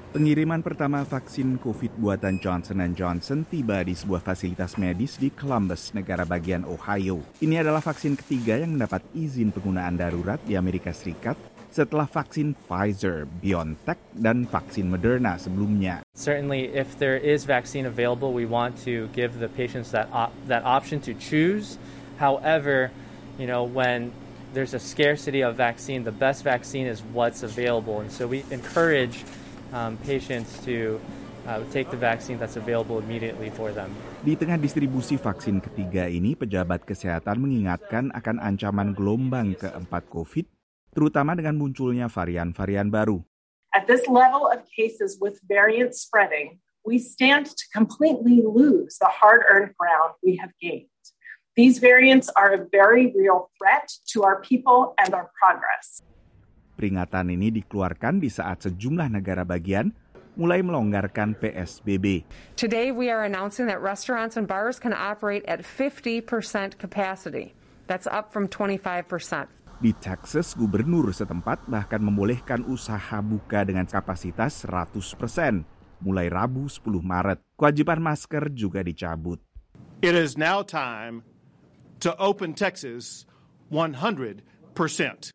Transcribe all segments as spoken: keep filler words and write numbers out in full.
Pengiriman pertama vaksin COVID buatan Johnson and Johnson tiba di sebuah fasilitas medis di Columbus, negara bagian Ohio. Ini adalah vaksin ketiga yang mendapat izin penggunaan darurat di Amerika Serikat setelah vaksin Pfizer, BioNTech, dan vaksin Moderna sebelumnya. Certainly, if there is vaccine available, we want to give the patients that op- that option to choose. However, you know, when there's a scarcity of vaccine, the best vaccine is what's available, and so we encourage Um, patients to uh, take the vaccine that's available immediately for them. Di tengah distribusi vaksin ketiga ini, pejabat kesehatan mengingatkan akan ancaman gelombang keempat COVID, terutama dengan munculnya varian-varian baru. At this level of cases with variants spreading, we stand to completely lose the hard-earned ground we have gained. These variants are a very real threat to our people and our progress. Peringatan ini dikeluarkan di saat sejumlah negara bagian mulai melonggarkan P S B B. Today we are announcing that restaurants and bars can operate at fifty percent capacity. That's up from twenty-five percent. Di Texas, gubernur setempat bahkan membolehkan usaha buka dengan kapasitas seratus persen. Mulai Rabu sepuluh Maret, kewajiban masker juga dicabut. It is now time to open Texas one hundred percent.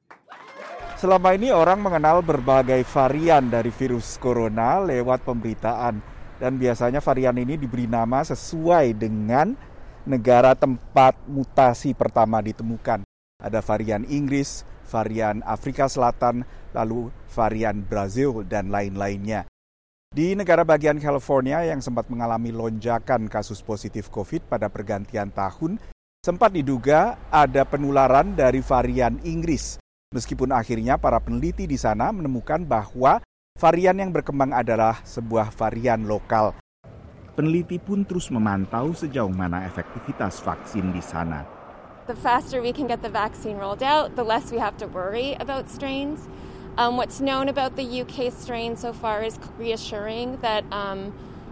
Selama ini orang mengenal berbagai varian dari virus corona lewat pemberitaan. Dan biasanya varian ini diberi nama sesuai dengan negara tempat mutasi pertama ditemukan. Ada varian Inggris, varian Afrika Selatan, lalu varian Brazil, dan lain-lainnya. Di negara bagian California yang sempat mengalami lonjakan kasus positif COVID pada pergantian tahun, sempat diduga ada penularan dari varian Inggris. Meskipun akhirnya para peneliti di sana menemukan bahwa varian yang berkembang adalah sebuah varian lokal. Peneliti pun terus memantau sejauh mana efektivitas vaksin di sana. The faster we can get the vaccine rolled out, the less we have to worry about strains. Um, what's known about the U K strain so far is reassuring that um,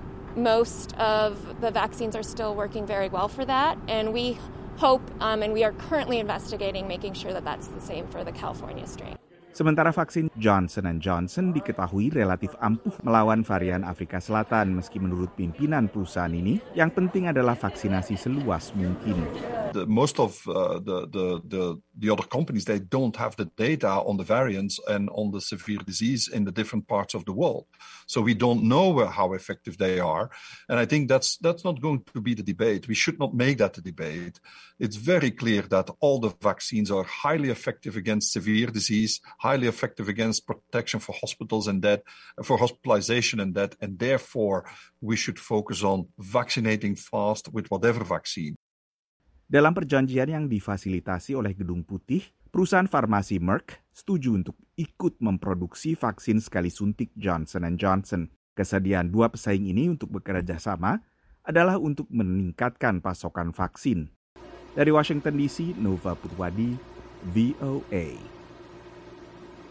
most of the vaccines are still working very well for that, and we hope um, and we are currently investigating making sure that that's the same for the California strain. Sementara vaksin Johnson and Johnson diketahui relatif ampuh melawan varian Afrika Selatan, meski menurut pimpinan perusahaan ini, yang penting adalah vaksinasi seluas mungkin. The, most of uh, the, the, the, the other companies, they don't have the data on the variants and on the severe disease in the different parts of the world. So we don't know how effective they are. And I think that's, that's not going to be the debate. We should not make that the debate. It's very clear that all the vaccines are highly effective against severe disease, highly effective against protection for hospitals and death, for hospitalization and death, and therefore we should focus on vaccinating fast with whatever vaccine. Dalam perjanjian yang difasilitasi oleh Gedung Putih, perusahaan farmasi Merck setuju untuk ikut memproduksi vaksin sekali suntik Johnson and Johnson. Kesediaan dua pesaing ini untuk bekerja sama adalah untuk meningkatkan pasokan vaksin. Dari Washington D C, Nova Purwadi, V O A.